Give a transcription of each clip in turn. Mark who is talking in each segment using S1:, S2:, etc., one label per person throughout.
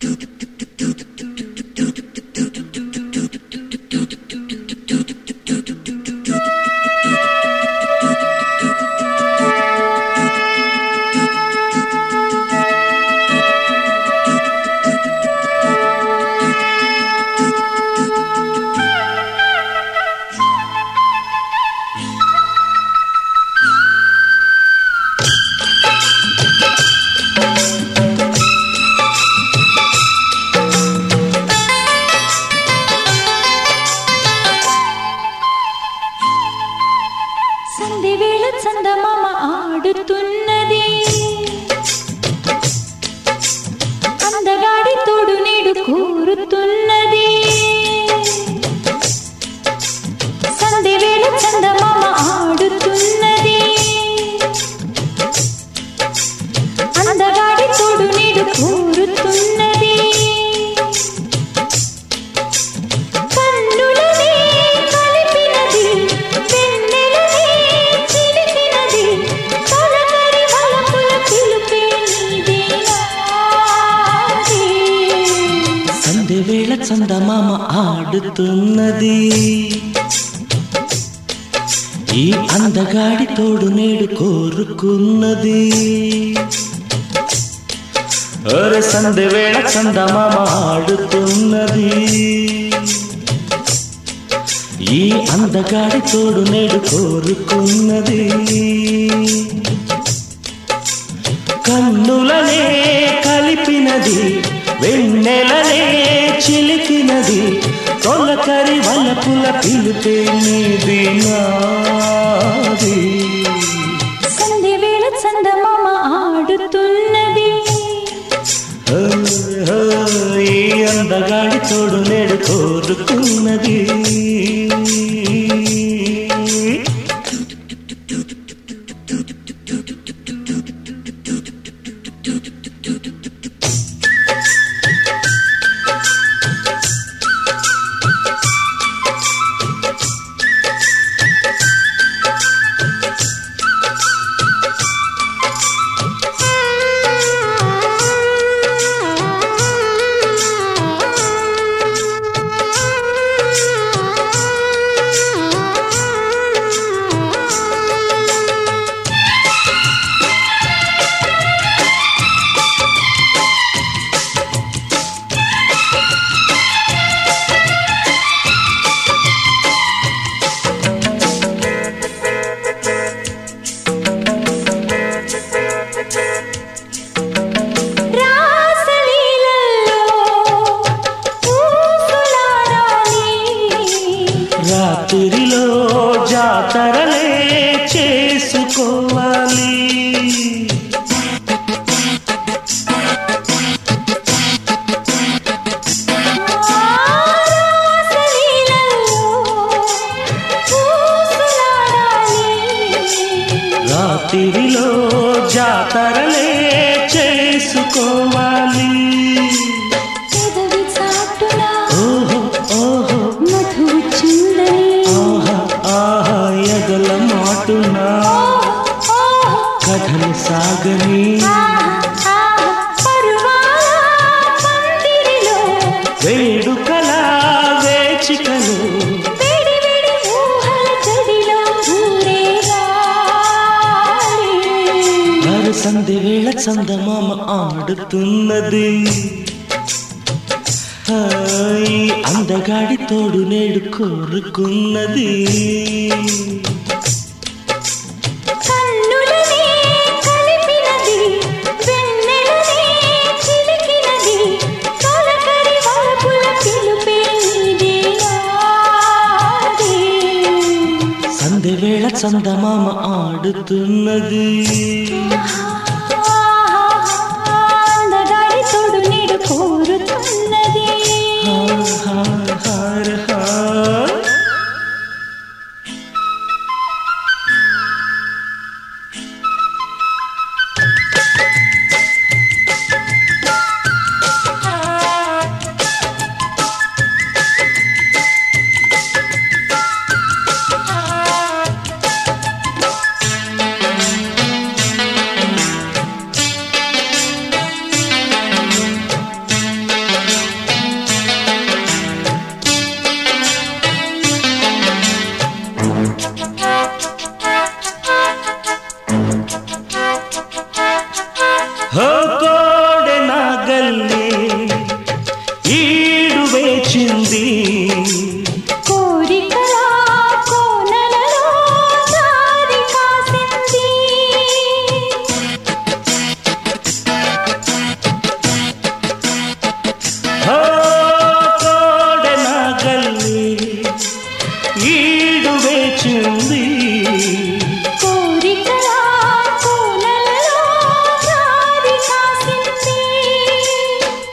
S1: చందమామ ఆడుతున్నది అందగాడి తోడు నేడు కోరుతున్నది సంధ్యవేళ చందమామ ఆడుతున్నది అందగాడి తోడు నేడు కోరుతున్నది
S2: సంధ్యవేళ చందమామ ఆడుతున్నది ఈ అందగాడి తోడు నేడు కోరుకున్నది అరే సంధ్యవేళ చందమామ ఆడుతున్నది ఈ అందగాడి తోడు నేడు కోరుకున్నది కన్నులనే కలిపినది వెన్నెలనే చిలికినది తొలకరి వలపుల పిలుపే నీది నాది
S1: సంధ్యవేళ చందమామ ఆడుతున్నది
S2: ఈ అందగాడి తోడు నేడు కోరుకున్నది రాత్రిలో జాతరలే చేసుకోవాలి రాత్రిలో జాతరలే చేసుకోవాలి ఎగల మాటునా కథలు సాగని వేడుకల వేచికలు మరి సంధ్యవేళ చందమామ ఆడుతున్నది ఈ అందగాడి తోడు నేడు కోరుకున్నది సంధ్యవేళ చందమామ ఆడుతున్నది
S1: అందగాడి తోడు నేడు కోరుతున్నది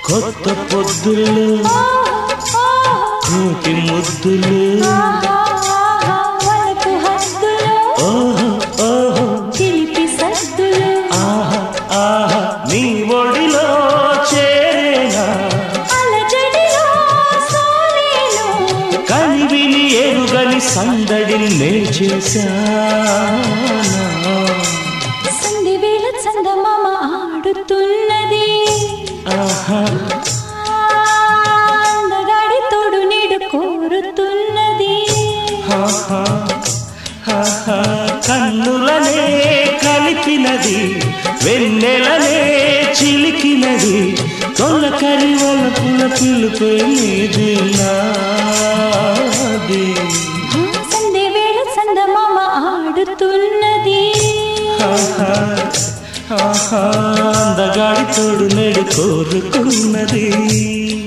S2: కొత్త పొద్దులు కోటి ముద్దులు
S1: వలపు హద్దులు
S2: ఓహో ఓహో
S1: చిలిపి సద్దులు
S2: ఆహా ఆహా నీ ఒడిలో చేరేనా
S1: అలజడిలో సోలేను
S2: కనివిని ఎరుగని సందడిని నే చేశానా
S1: సంధి వేళ చందమామ ఆడుతున్నది
S2: ఆహా
S1: అందగాడి తోడు నీడు కోరుతున్నది
S2: ఆహా ఆహా కన్నులనే కలిపినది వెన్నెలనే చిలికినది తొలకరి వలపుల పిలుపే నీది నాది
S1: సంధి వేళ చందమామ ఆడుతున్నది
S2: ఆహా ఆహా అందగాడి తోడు నేడు కోరుకున్నది